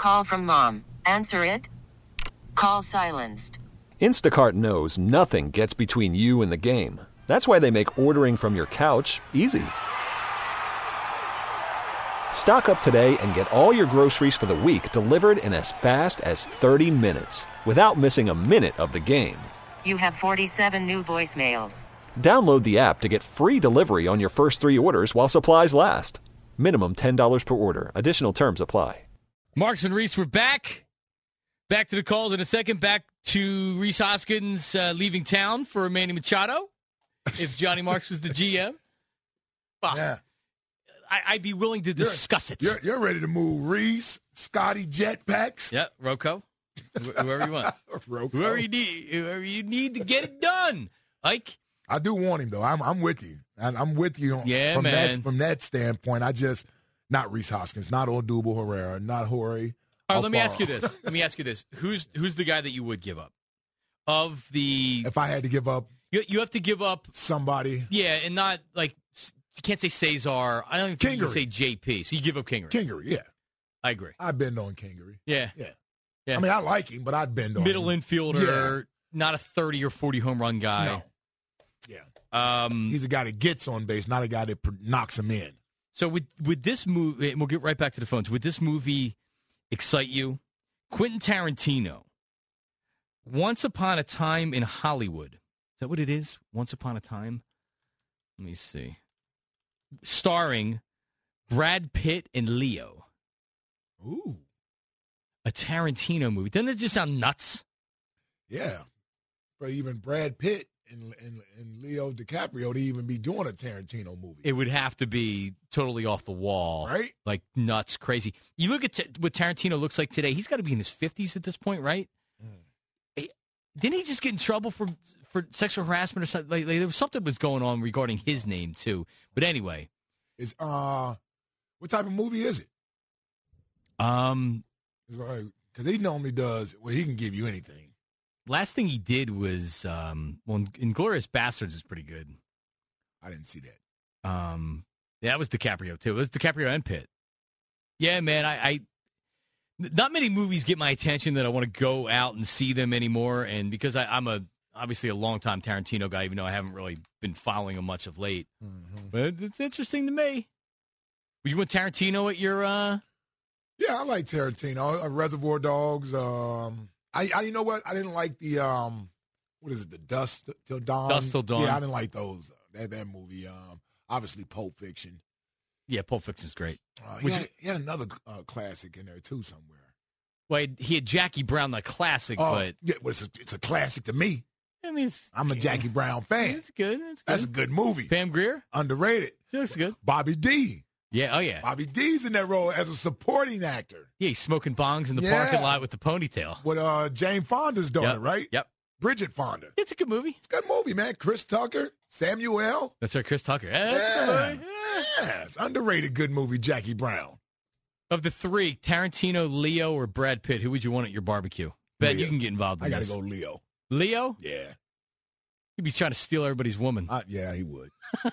Call from mom. Answer it. Call silenced. Instacart knows nothing gets between you and the game. That's why they make ordering from your couch easy. Stock up today and get all your groceries for the week delivered in as fast as 30 minutes without missing a minute of the game. You have 47 new voicemails. Download the app to get free delivery on your first 3 orders while supplies last. Minimum $10 per order. Additional terms apply. Marks and Reese, we're back. Back to the calls in a second. Back to Reese Hoskins leaving town for Manny Machado. If Johnny Marks was the GM. Yeah. I'd be willing to discuss it. You're ready to move Reese, Scotty Jetpacks. Yep, Rocco. Whoever you want. Whoever you need to get it done. Ike? I do want him, though. I'm with you. I'm with you from that standpoint. Not Reese Hoskins, not Odubel Herrera, not Jorge. All right, let me ask you this. Who's the guy that you would give up? If I had to give up. You have to give up. Somebody. Yeah, and not like, you can't say Cesar. I don't even think you can say JP. So you give up Kingery. Kingery, yeah. I agree. I'd bend on Kingery. Yeah. I mean, I like him, but I'd bend on Middle him. infielder, not a 30 or 40 home run guy. No. Yeah. He's a guy that gets on base, not a guy that knocks him in. So would this movie, and we'll get right back to the phones, would this movie excite you? Quentin Tarantino, Once Upon a Time in Hollywood. Is that what it is? Once Upon a Time? Let me see. Starring Brad Pitt and Leo. Ooh. A Tarantino movie. Doesn't it just sound nuts? Yeah. But even Brad Pitt and Leo DiCaprio to even be doing a Tarantino movie. It would have to be totally off the wall. Right? Like nuts, crazy. You look at what Tarantino looks like today. He's got to be in his 50s at this point, right? Didn't he just get in trouble for sexual harassment or something? Like, there was something was going on regarding his name, too. But anyway. What type of movie is it? Because he normally does, he can give you anything. Last thing he did was, Inglourious Bastards is pretty good. I didn't see that. That was DiCaprio, too. It was DiCaprio and Pitt. Yeah, man, I not many movies get my attention that I want to go out and see them anymore. And because I'm obviously a longtime Tarantino guy, even though I haven't really been following him much of late. Mm-hmm. But it's interesting to me. Would you want Tarantino at your... Yeah, I like Tarantino. Reservoir Dogs. You know what? I didn't like the what is it? The Dusk Till Dawn. Dusk Till Dawn. Yeah, I didn't like those. That movie. Obviously, Pulp Fiction. Yeah, Pulp Fiction's great. He had another classic in there too somewhere. Well, he had Jackie Brown, the classic, but yeah, well, it's a classic to me. I mean, I'm a Jackie Brown fan. It's good. That's a good movie. Pam Grier, underrated. Looks good. Bobby D. Yeah, oh yeah. Bobby D's in that role as a supporting actor. Yeah, he's smoking bongs in the parking lot with the ponytail. With Jane Fonda's daughter, right? Yep. Bridget Fonda. It's a good movie. It's a good movie, man. Chris Tucker, Samuel. That's right, Chris Tucker. That's a good movie. Yeah, it's underrated good movie, Jackie Brown. Of the three, Tarantino, Leo, or Brad Pitt, who would you want at your barbecue? Ben, you can get involved in this. I got to go Leo. Leo? Yeah. He'd be trying to steal everybody's woman. Yeah, he would.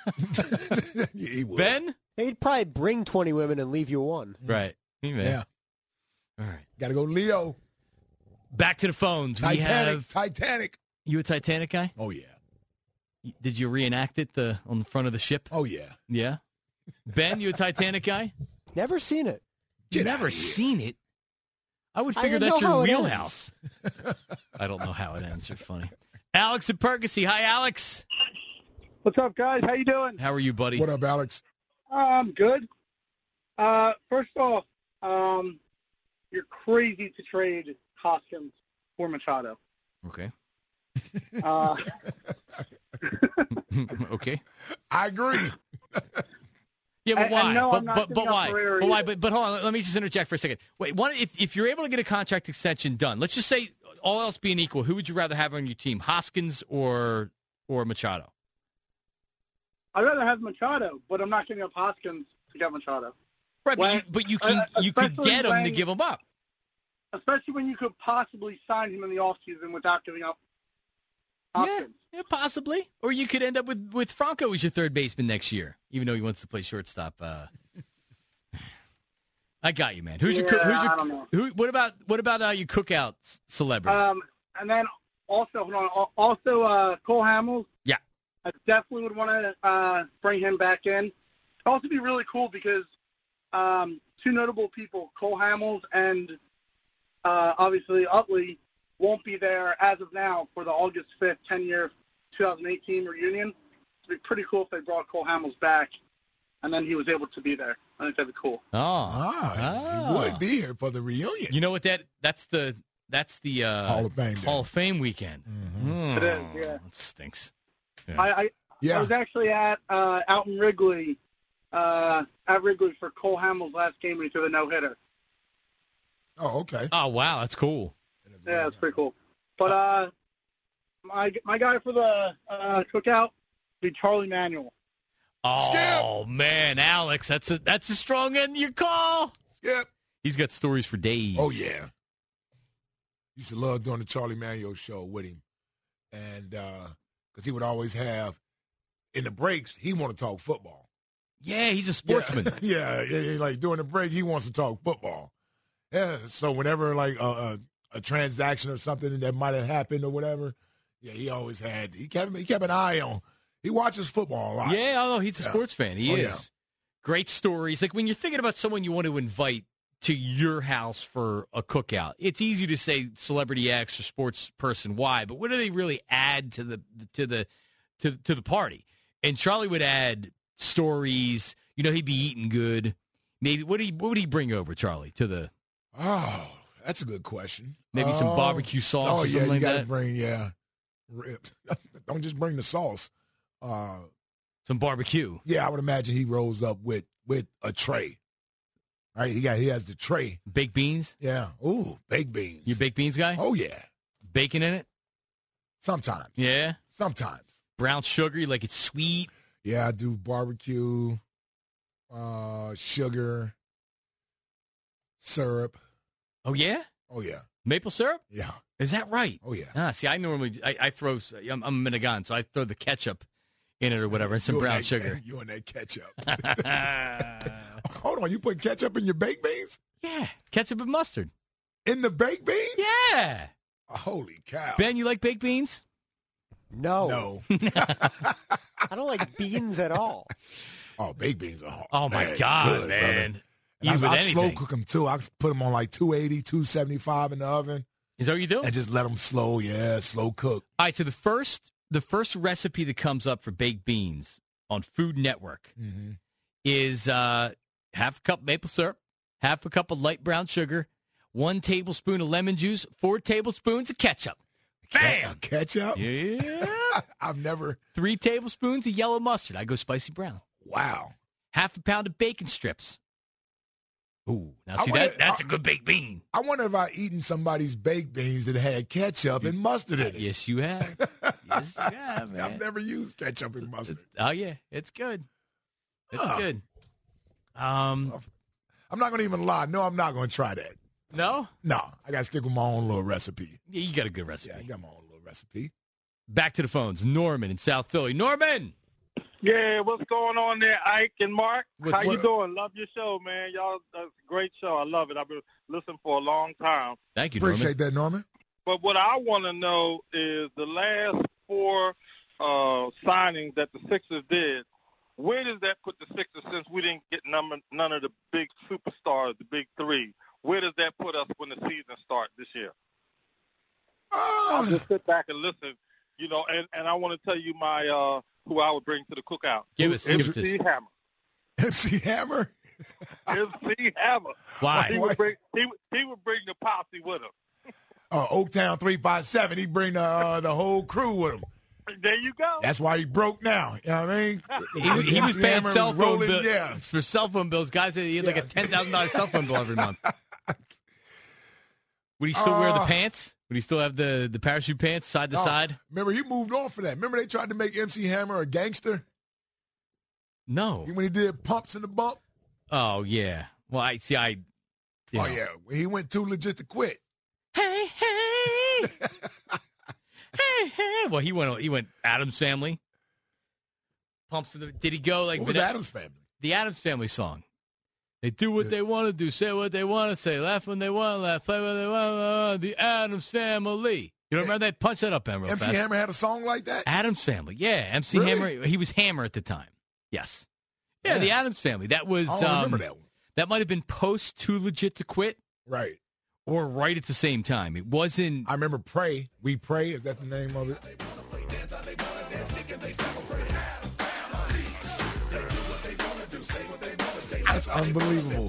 Yeah, he would. Ben? He'd probably bring 20 women and leave you one. Right. Yeah. All right. Got to go Leo. Back to the phones. Titanic. You a Titanic guy? Oh, yeah. Did you reenact it on the front of the ship? Oh, yeah. Yeah? Ben, you a Titanic guy? Never seen it. You've never seen it? I would figure that's your wheelhouse. I don't know how it ends. You're funny. Alex at Percy. Hi, Alex. What's up, guys? How you doing? How are you, buddy? What up, Alex? I'm good. First off, you're crazy to trade Hoskins for Machado. Okay. Okay. I agree. Yeah, but why? No, but why? But why? But hold on. Let me just interject for a second. Wait, if you're able to get a contract extension done, let's just say all else being equal, who would you rather have on your team, Hoskins or Machado? I'd rather have Machado, but I'm not giving up Hoskins to get Machado. Right, but you can get him to give him up. Especially when you could possibly sign him in the offseason without giving up Hoskins. Yeah, possibly. Or you could end up with Franco as your third baseman next year, even though he wants to play shortstop. I got you, man. Who's Yeah, your I don't know. What about your cookout celebrity? And then also, hold on, also Cole Hamels. Yeah. I definitely would want to bring him back in. It'd also be really cool because two notable people, Cole Hamels and obviously Utley, won't be there as of now for the August 5th 10-year 2018 reunion. It'd be pretty cool if they brought Cole Hamels back, and then he was able to be there. I think that'd be cool. He would be here for the reunion. You know what that's the Hall of Fame. Hall of Fame weekend. Mm-hmm. It is, yeah. That stinks. I was actually at out in Wrigley, at Wrigley for Cole Hamels' last game when he threw the no-hitter. Oh, okay. Oh, wow, that's cool. Yeah, it's pretty cool. But my guy for the cookout would be Charlie Manuel. Oh, man, Alex, that's a strong end of your call. Skip. He's got stories for days. Oh, yeah. Used to love doing the Charlie Manuel show with him. And because he would always have, in the breaks, he want to talk football. Yeah, he's a sportsman. Yeah, like during the break, he wants to talk football. Yeah, so whenever like a transaction or something that might have happened or whatever, yeah, he kept an eye on. He watches football a lot. Yeah, he's a sports fan. He is. Yeah. Great stories. Like when you're thinking about someone you want to invite to your house for a cookout, it's easy to say celebrity X or sports person Y, but what do they really add to the party? And Charlie would add stories. You know, he'd be eating good. Maybe what would he bring over, Charlie, to the? Oh, that's a good question. Maybe some barbecue sauce or something like that? You got to bring, ribs. Don't just bring the sauce. Some barbecue. Yeah, I would imagine he rolls up with a tray. Right? He has the tray. Baked beans? Yeah. Ooh, baked beans. You a baked beans guy? Oh, yeah. Bacon in it? Sometimes. Yeah? Sometimes. Brown sugar, you like it sweet? Yeah, I do barbecue, sugar, syrup. Oh, yeah? Oh, yeah. Maple syrup? Yeah. Is that right? Oh, yeah. Ah, see, I normally, I throw, I'm a Minigan, so I throw the ketchup in it or whatever, and some brown sugar. You and that ketchup. Hold on, you put ketchup in your baked beans? Yeah, ketchup and mustard. In the baked beans? Yeah. Holy cow. Ben, you like baked beans? No. No. I don't like beans at all. Oh, baked beans are hard. Oh, my God, good, man. And I anything. slow cook them, too. I put them on like 280, 275 in the oven. Is that what you do? And just let them slow cook. All right, so the first recipe that comes up for baked beans on Food Network is half a cup maple syrup, half a cup of light brown sugar, 1 tablespoon of lemon juice, 4 tablespoons of ketchup. Bam! Ketchup? Yeah. I've never. 3 tablespoons of yellow mustard. I go spicy brown. Wow. Half a pound of bacon strips. Ooh, now see that's a good baked bean. I wonder if I've eaten somebody's baked beans that had ketchup and mustard in it. Yes, you have. Yes, you have, man. I've never used ketchup and mustard. Oh, yeah. It's good. It's good. I'm not going to even lie. No, I'm not going to try that. No? No, I got to stick with my own little recipe. Yeah, you got a good recipe. Yeah, I got my own little recipe. Back to the phones. Norman in South Philly. Norman! Yeah, what's going on there, Ike and Mark? What's How you up? doing? Love your show, man. Y'all, that's a great show. I love it. I've been listening for a long time. Thank you, Norman. Appreciate that, Norman. But what I want to know is the last 4 signings that the Sixers did, where does that put the Sixers since we didn't get none of the big superstars, the big 3? Where does that put us when the season starts this year? I'll just sit back and listen, you know, and I want to tell you my who I would bring to the cookout. Give us MC Hammer. MC Hammer? MC Hammer. Why? He would bring the posse with him. Oaktown 357. He bring the whole crew with him. There you go. That's why he broke now. You know what I mean? He was MC paying Hammer was cell phone rolling, bills yeah. for cell phone bills. Guys said he had like a $10,000 cell phone bill every month. Would he still wear the pants? Would he still have the parachute pants side to side? Remember, he moved on for that. Remember they tried to make MC Hammer a gangster? No. When he did Pumps in the Bump? Oh, yeah. Well, Oh, yeah. He went too legit to quit. Hey, hey. Hey, hey. Well, he went Addams Family. Pumps in the, did he go like What was Addams Family? The Addams Family song. They do what they want to do, say what they want to say, laugh when they want to laugh, play when they want to. The Addams Family. You don't remember that? Punch that up, Ben, real MC fast. Hammer had a song like that? Addams Family. Yeah, MC Really? Hammer. He was Hammer at the time. Yes. Yeah, the Addams Family. That was. I don't remember that one. That might have been post Too Legit to Quit. Right. Or right at the same time. It wasn't. I remember Pray. We Pray. Is that the name of it? That's unbelievable.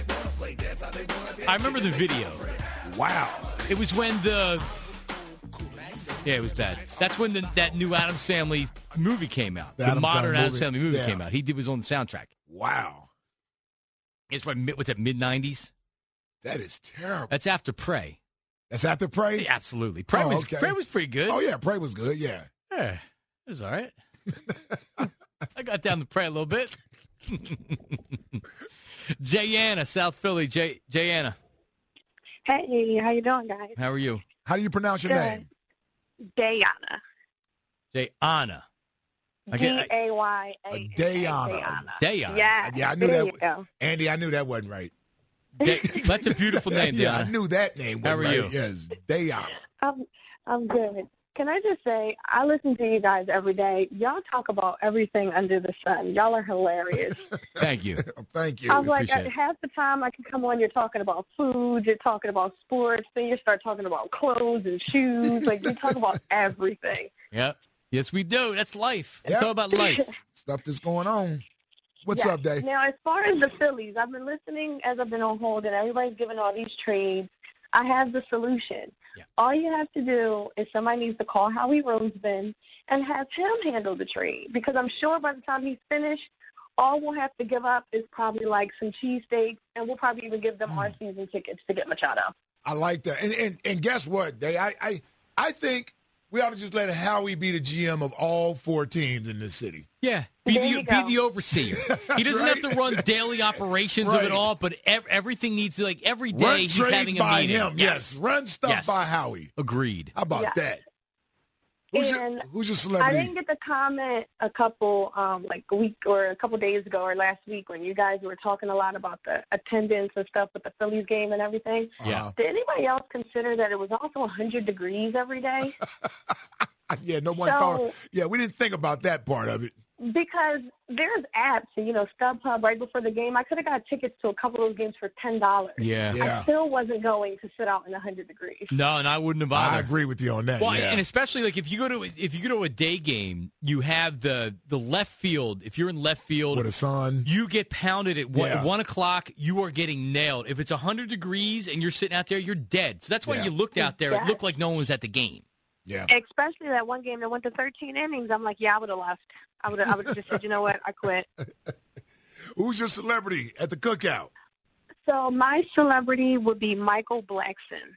I remember the video. Wow. It was when the. Yeah, it was bad. That's when that new Addams Family movie came out. The Addams modern Family Addams Family movie yeah. came out. He was on the soundtrack. Wow. It's what, what's that, mid-90s? That is terrible. That's after Prey. That's after Pray? Yeah, absolutely. Prey was pretty good. Oh, yeah. Pray was good, yeah. Yeah, it was all right. I got down to Prey a little bit. Jayanna, South Philly. Jayanna. Hey, how you doing, guys? How are you? How do you pronounce your name? Dayana. Jayana. D-A-Y-A-N-A. Dayana. Dayana. Yeah, I knew there that. you go. Andy, I knew that wasn't right. That's a beautiful name, Yeah, I Dayana. knew that name How wasn't are right. you? Yes, Dayana. I'm good. Can I just say, I listen to you guys every day. Y'all talk about everything under the sun. Y'all are hilarious. Thank you. Thank you. I was like, appreciate it. half the time I can come on, you're talking about food, you're talking about sports, then you start talking about clothes and shoes. Like, you talk about everything. Yep. Yes, we do. That's life. Yep. It's all about life. Stuff that's going on. What's Yeah. up, Dave? Now, as far as the Phillies, I've been listening as I've been on hold, and everybody's giving all these trades. I have the solution. Yeah. All you have to do is somebody needs to call Howie Roseman and have him handle the trade, because I'm sure by the time he's finished, all we'll have to give up is probably like some cheesesteaks, and we'll probably even give them our season tickets to get Machado. I like that. And guess what, Dave? I think we ought to just let Howie be the GM of all 4 teams in this city. Yeah. There Be you go. the overseer. He doesn't have to run daily operations of Right. it all, but everything needs to, like, every day Run he's trades having a by meeting. him. Yes. Run stuff Yes. by Howie. Agreed. How about Yeah. that? Who's your I celebrity? didn't get the comment a couple, like a week or a couple days ago or last week when you guys were talking a lot about the attendance and stuff with the Phillies game and everything. Yeah. Did anybody else consider that it was also 100 degrees every day? Yeah, no one So- thought. Yeah, we didn't think about that part of it. Because there's apps, StubHub right before the game. I could have got tickets to a couple of those games for $10. Yeah. Yeah. I still wasn't going to sit out in 100 degrees. No, and I wouldn't have I either. agree with you on that. Well, yeah. and especially like if you go to a day game, you have the left field. If you're in left field, with a son. you get pounded at Yeah. 1 o'clock. You are getting nailed. If it's 100 degrees and you're sitting out there, you're dead. So that's why Yeah. you looked out there. It Yeah. looked like no one was at the game. Yeah. Especially that one game that went to 13 innings. I'm like, yeah, I would have left. I would have just said, you know what, I quit. Who's your celebrity at the cookout? So my celebrity would be Michael Blackson,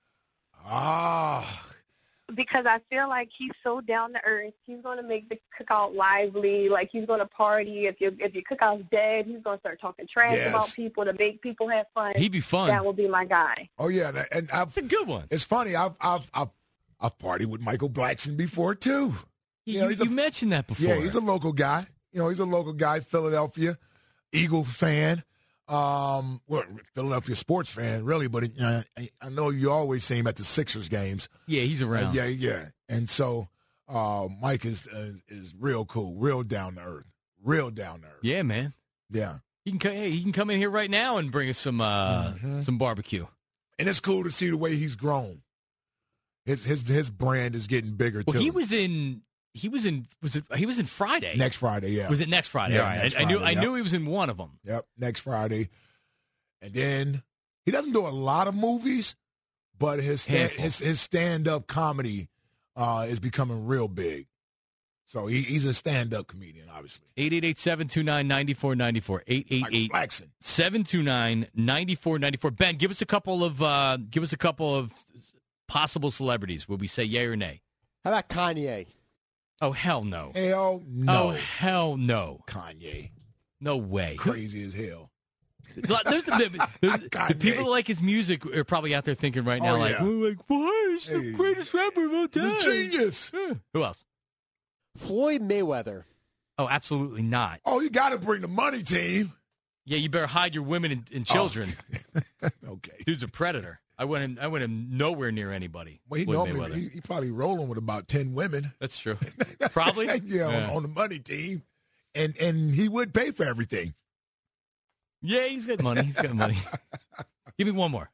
Ah, because I feel like he's so down to earth. He's going to make the cookout lively. Like, he's going to party. If your cookout's dead, he's going to start talking trash Yes. about people to make people have fun. He'd be fun. That will be my guy. oh yeah, and It's a good one. it's funny. I've partied with Michael Blackson before too. You, he's a- you mentioned that before. Yeah, he's a local guy. He's a local guy, Philadelphia Eagle fan. Well, Philadelphia sports fan, really. But I know you always see him at the Sixers games. Yeah, he's around. Yeah. And so Mike is real cool, real down to earth, Yeah, man. Yeah. He can come in here right now and bring us some barbecue. And it's cool to see the way he's grown. His brand is getting bigger Well, too. he was in Friday. next Friday. Yeah. Was it next Friday? Yeah, All right. next I knew Friday, I knew he was in one of them. Yep, next Friday. And then he doesn't do a lot of movies, but his stand-up comedy is becoming real big. So he's a stand-up comedian, obviously. 888-729-9494. Michael 888 Blackson. 729-9494. Ben, give us a couple of possible celebrities. Will we say yay or nay? How about Kanye? Oh, hell no. Hell no. Oh, hell no. Kanye. No way. Crazy as hell. There's the people that like his music are probably out there thinking right now, Oh, like, yeah. "Oh, like, why is the Hey. greatest rapper of all time?" He's a genius. Who else? Floyd Mayweather. Oh, absolutely not. Oh, you got to bring the money team. Yeah, you better hide your women and children. Oh. Okay. Dude's a predator. I went him nowhere near anybody. Well, he probably rolling with about 10 women. That's true. Probably. Yeah. On the money team. And he would pay for everything. Yeah, he's got money. Give me one more.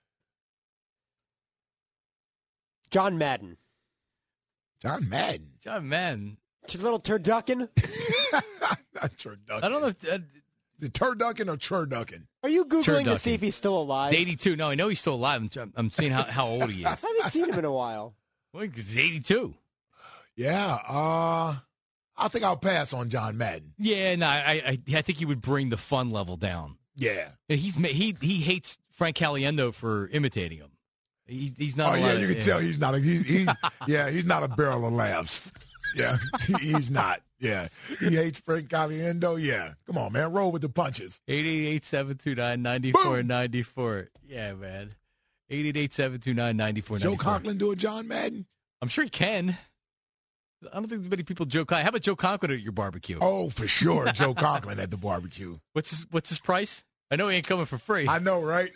John Madden. John Madden. Little turducken? Not turducken. I don't know if... Is it turducken or churducken? Are you Googling to Turducken. see if he's still alive? He's 82. No, I know he's still alive. I'm seeing how old he is. I haven't seen him in a while. Well, he's 82. Yeah. I think I'll pass on John Madden. Yeah, no, I think he would bring the fun level down. Yeah. And he hates Frank Caliendo for imitating him. He's not. Oh yeah, you can tell he's not. He's not a barrel of laughs. Yeah, he's not. Yeah, he hates Frank Caliendo. Yeah, come on, man, roll with the punches. 888-729-9494. Yeah, man. 888-729-9494. Joe Conklin do a John Madden? I'm sure he can. I don't think there's many people Joe Conklin. How about Joe Conklin at your barbecue? Oh, for sure, Joe Conklin at the barbecue. What's his price? I know he ain't coming for free. I know, right?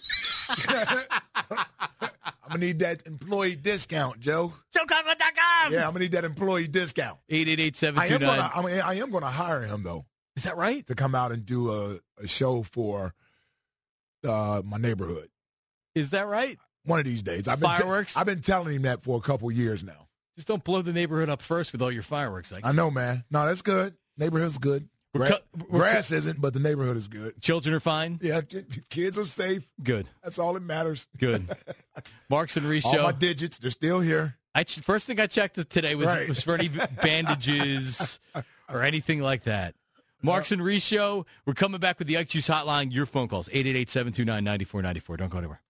I'm going to need that employee discount, Joe. JoeConklin.com! Yeah, I'm going to need that employee discount. 888-729. I am going to hire him, though. Is that right? To come out and do a show for my neighborhood. Is that right? One of these days. Fireworks? I've been telling him that for a couple years now. Just don't blow the neighborhood up first with all your fireworks. I know, man. No, that's good. Neighborhood's good. Grass isn't, but the neighborhood is good. Children are fine? Yeah, kids are safe. Good. That's all that matters. Good. Marks and Reese all show. my digits, they're still here. First thing I checked today was for any bandages or anything like that. Marks and Reese show. We're coming back with the Ike Juice Hotline. Your phone calls, 888-729-9494. Don't go anywhere.